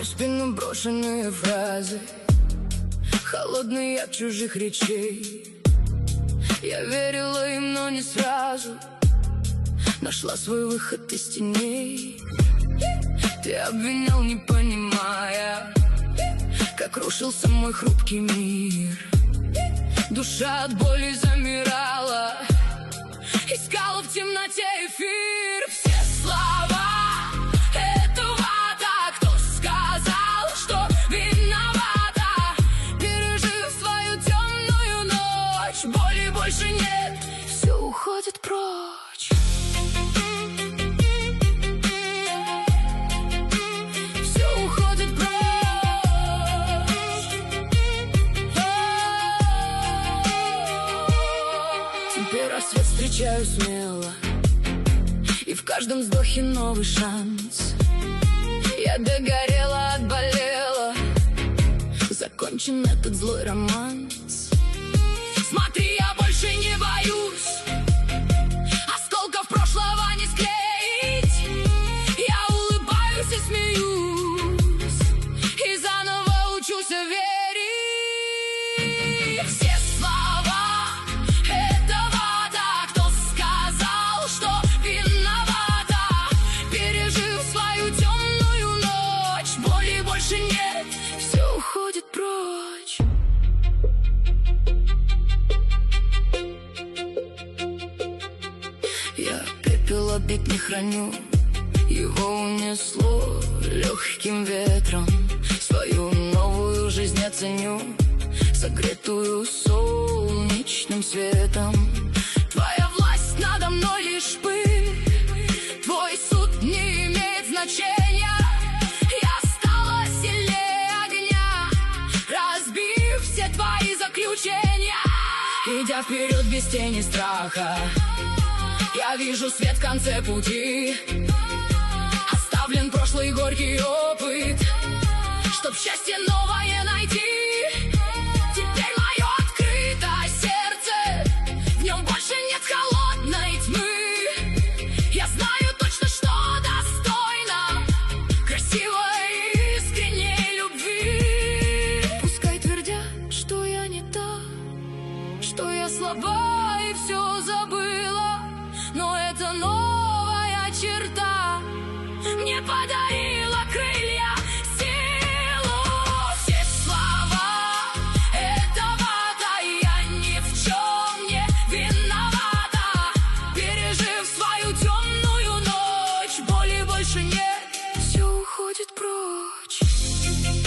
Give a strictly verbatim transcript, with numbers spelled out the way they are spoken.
спину брошенные фразы, холодные от чужих речей. Я верила им, но не сразу нашла свой выход из теней. Ты обвинял, не понимая, как рушился мой хрупкий мир. Душа от боли замирала, искала в темноте эфир. Все слова — это вата. Кто сказал, что виновата? Пережив свою темную ночь, боли больше нет, все уходит прочь. Все уходит прочь. Теперь рассвет встречаю смело, и в каждом вздохе новый шанс. Я догорела, отболела, закончен этот злой романс. Смотри, я больше не боюсь осколков прошлого не склеить. Я улыбаюсь и смеюсь, и заново учусь верить. Все слова — это вата. Кто сказал, что виновата? Пережив свою темную ночь, боли больше нет, все уходит прочь. Я пепел обид не храню, его унесло легким ветром. Свою новую жизнь я ценю, согретую солнечным светом. Твоя власть надо мной лишь пыль, твой суд не имеет значения. Я стала сильнее огня, разбив все твои заключения. Идя вперед без тени страха, я вижу свет в конце пути. Оставлен прошлый горький опыт, чтоб счастье новое найти. Теперь мое открытое сердце, в нем больше нет холодной тьмы. Я знаю точно, что достойна красивой, искренней любви. Пускай твердят, что я не та, что я слаба и все забыла, но это новая черта мне подарила крылья, силу. Все слова — это вата, я ни в чем не виновата. Пережив свою темную ночь, боли больше нет, все уходит прочь.